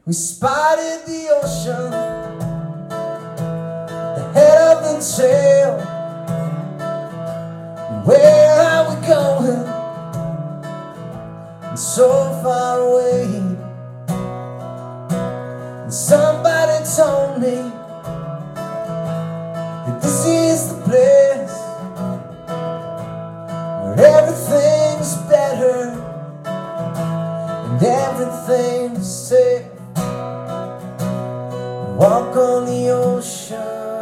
We spotted the ocean, the head of the trail. Where are we going? And so far away. And somebody told me that this is the place where everything's better and everything's safe. Walk on the ocean,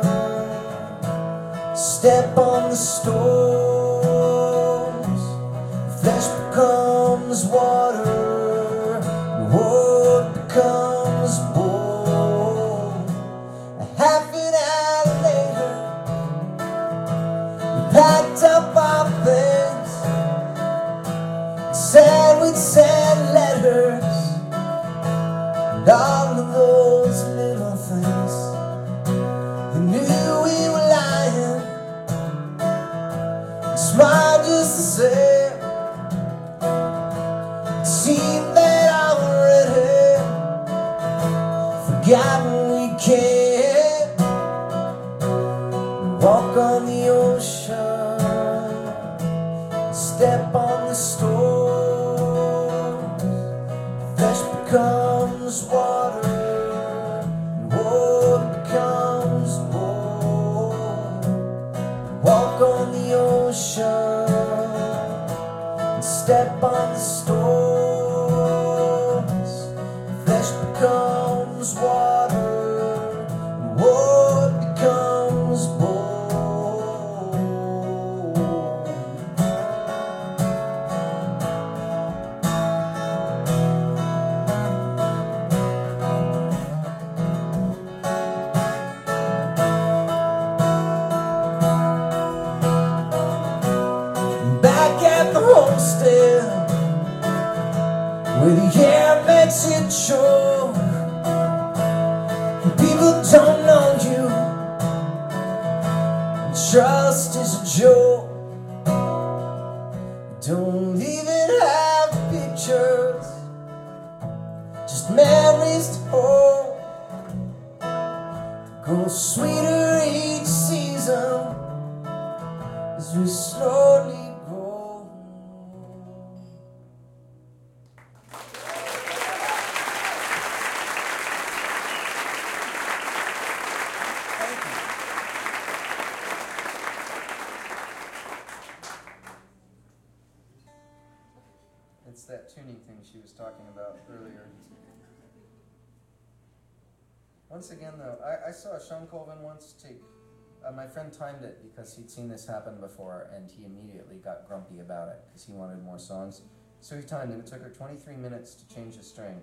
step on the storms. Flesh becomes water, wood becomes bone. A half an hour later, we packed up our things, said we'd send letters, and all of those little things. They knew we were lying, and smiled just the same. It seemed that already forgotten we can't walk on the ocean, step on the storms. Flesh becomes water, and wood becomes bone. Walk on the ocean, and step on the storms. Flesh becomes water, and wood becomes bone. Back at the homestead, where the air makes it choke, and people don't know you, and trust is a joke. Don't even have pictures, just memories to hold. Grow sweeter each season as we slowly grow. It's that tuning thing she was talking about earlier. Once again, though, I saw Sean Colvin once take. My friend timed it because he'd seen this happen before, and he immediately got grumpy about it because he wanted more songs. So he timed it. It took her 23 minutes to change a string.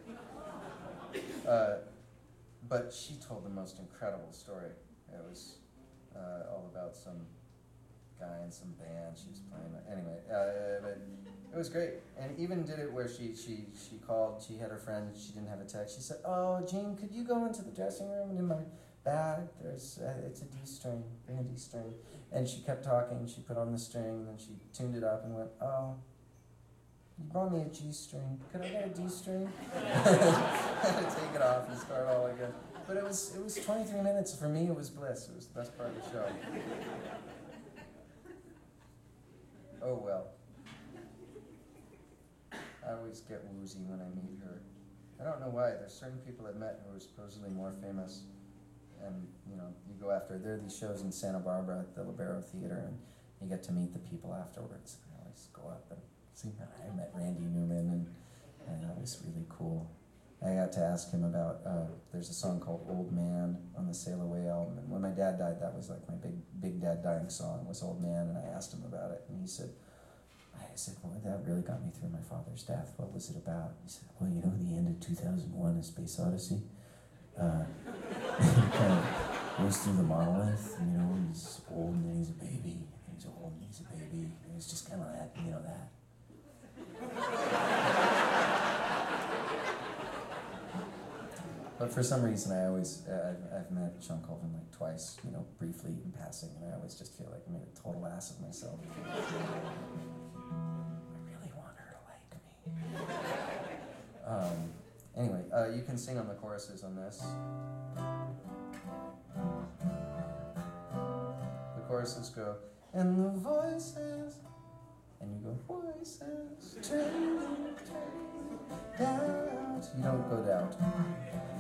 But she told the most incredible story. It was all about some guy in some band she was playing with. Anyway, but it was great. And even did it where she called, she had her friend, she didn't have a text. She said, "Oh, Gene, could you go into the dressing room and in my bag, there's, it's a D string, bring a D string." And she kept talking, she put on the string, and then she tuned it up and went, "Oh, you brought me a G string. Could I get a D string?" I had to take it off and start all again. But it was 23 minutes. For me, it was bliss. It was the best part of the show. Oh well. I always get woozy when I meet her. I don't know why. There's certain people I've met who are supposedly more famous, and you go after. There are these shows in Santa Barbara at the Libero Theater, and you get to meet the people afterwards. I always go up and see. I met Randy Newman, and that was really cool. I got to ask him about. There's a song called "Old Man" on the Sail Away album, and when my dad died, that was like my big dad dying song was "Old Man," and I asked him about it, and he said. I said, "Well, that really got me through my father's death. What was it about?" He said, "Well, the end of 2001, A Space Odyssey. He kind of goes through the monolith, he's old and then he's a baby, and he's old and he's a baby, and it's just kind of that, that." But for some reason, I've met Sean Colvin like twice, briefly in passing, and I always just feel like I made a total ass of myself. I really want her to like me. Anyway, you can sing on the choruses on this. The choruses go, and the voices, and you go, voices, turning down. You don't go down.